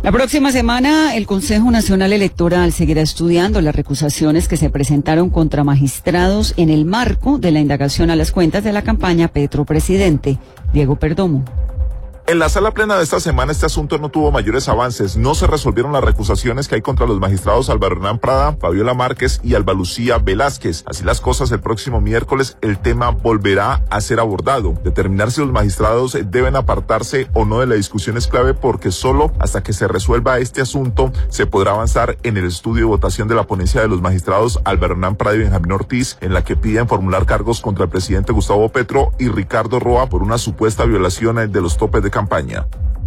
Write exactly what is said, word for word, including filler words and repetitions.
La próxima semana, el Consejo Nacional Electoral seguirá estudiando las recusaciones que se presentaron contra magistrados en el marco de la indagación a las cuentas de la campaña Petro Presidente. Diego Perdomo. En la sala plena de esta semana este asunto no tuvo mayores avances, no se resolvieron las recusaciones que hay contra los magistrados Álvaro Hernán Prada, Fabiola Márquez y Alba Lucía Velázquez. Así las cosas, el próximo miércoles el tema volverá a ser abordado. Determinar si los magistrados deben apartarse o no de la discusión es clave porque solo hasta que se resuelva este asunto se podrá avanzar en el estudio y votación de la ponencia de los magistrados Álvaro Hernán Prada y Benjamín Ortiz, en la que piden formular cargos contra el presidente Gustavo Petro y Ricardo Roa por una supuesta violación de los topes de campaña.